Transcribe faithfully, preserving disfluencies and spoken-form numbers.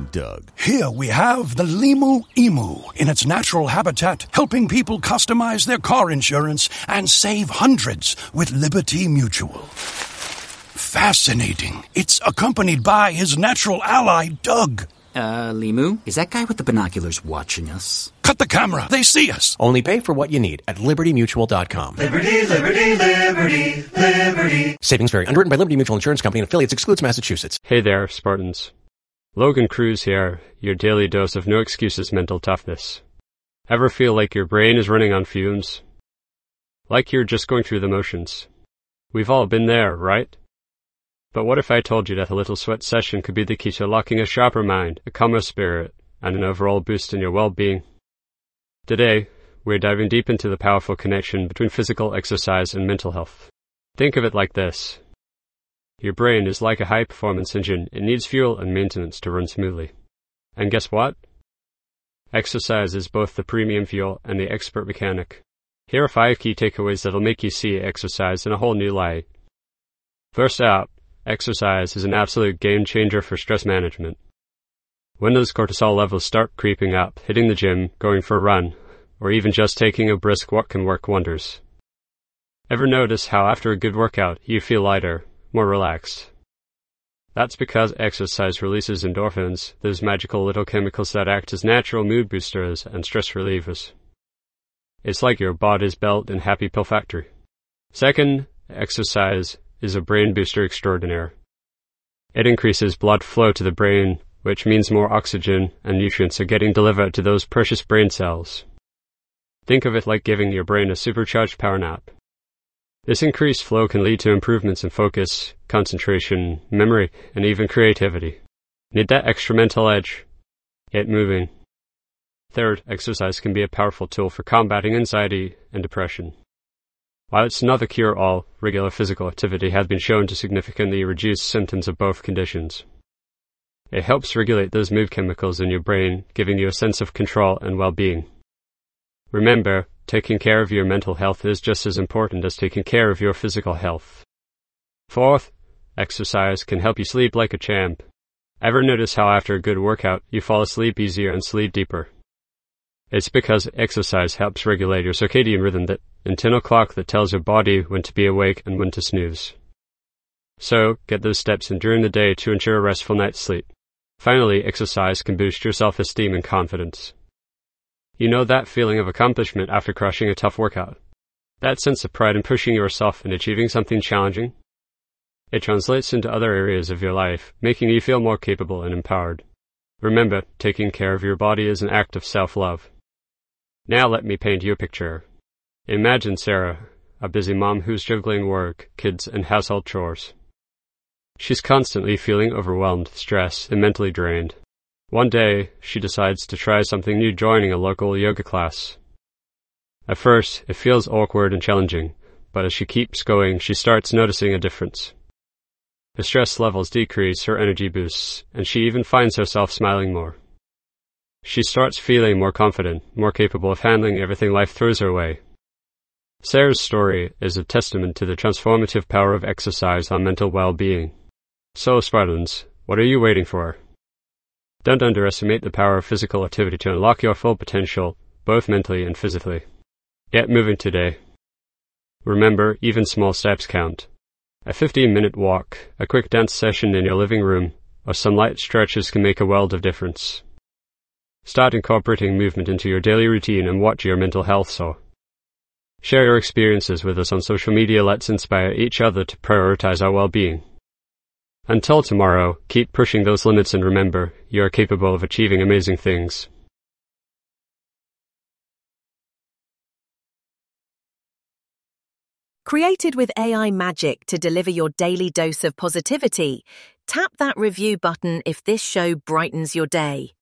Doug. Here we have the Limu Emu in its natural habitat, helping people customize their car insurance and save hundreds with Liberty Mutual. Fascinating. It's accompanied by his natural ally, Doug. Uh, Limu, is that guy with the binoculars watching us? Cut the camera. They see us. Only pay for what you need at liberty mutual dot com. Liberty, liberty, liberty, liberty. Savings vary. Underwritten by Liberty Mutual Insurance Company and affiliates. Excludes Massachusetts. Hey there, Spartans. Logan Cruz here, your daily dose of no excuses mental toughness. Ever feel like your brain is running on fumes? Like you're just going through the motions? We've all been there, right? But what if I told you that a little sweat session could be the key to unlocking a sharper mind, a calmer spirit, and an overall boost in your well-being? Today, we're diving deep into the powerful connection between physical exercise and mental health. Think of it like this. Your brain is like a high-performance engine. It needs fuel and maintenance to run smoothly. And guess what? Exercise is both the premium fuel and the expert mechanic. Here are five key takeaways that'll make you see exercise in a whole new light. First up, exercise is an absolute game changer for stress management. When those cortisol levels start creeping up, hitting the gym, going for a run, or even just taking a brisk walk can work wonders. Ever notice how after a good workout you feel lighter, more relaxed? That's because exercise releases endorphins, those magical little chemicals that act as natural mood boosters and stress relievers. It's like your body's built in happy pill factory. Second, exercise is a brain booster extraordinaire. It increases blood flow to the brain, which means more oxygen and nutrients are getting delivered to those precious brain cells. Think of it like giving your brain a supercharged power nap. This increased flow can lead to improvements in focus, concentration, memory, and even creativity. Need that extra mental edge? Get moving. Third, exercise can be a powerful tool for combating anxiety and depression. While it's not the cure-all, regular physical activity has been shown to significantly reduce symptoms of both conditions. It helps regulate those mood chemicals in your brain, giving you a sense of control and well-being. Remember, taking care of your mental health is just as important as taking care of your physical health. Fourth, exercise can help you sleep like a champ. Ever notice how after a good workout, you fall asleep easier and sleep deeper? It's because exercise helps regulate your circadian rhythm, that internal clock that tells your body when to be awake and when to snooze. So, get those steps in during the day to ensure a restful night's sleep. Finally, exercise can boost your self-esteem and confidence. You know that feeling of accomplishment after crushing a tough workout? That sense of pride in pushing yourself and achieving something challenging? It translates into other areas of your life, making you feel more capable and empowered. Remember, taking care of your body is an act of self-love. Now let me paint you a picture. Imagine Sarah, a busy mom who's juggling work, kids, and household chores. She's constantly feeling overwhelmed, stressed, and mentally drained. One day, she decides to try something new, joining a local yoga class. At first, it feels awkward and challenging, but as she keeps going, she starts noticing a difference. Her stress levels decrease, her energy boosts, and she even finds herself smiling more. She starts feeling more confident, more capable of handling everything life throws her way. Sarah's story is a testament to the transformative power of exercise on mental well-being. So, Spartans, what are you waiting for? Don't underestimate the power of physical activity to unlock your full potential, both mentally and physically. Get moving today. Remember, even small steps count. A fifteen-minute walk, a quick dance session in your living room, or some light stretches can make a world of difference. Start incorporating movement into your daily routine and watch your mental health soar. Share your experiences with us on social media. Let's inspire each other to prioritize our well-being. Until tomorrow, keep pushing those limits and remember, you are capable of achieving amazing things. Created with A I magic to deliver your daily dose of positivity, tap that review button if this show brightens your day.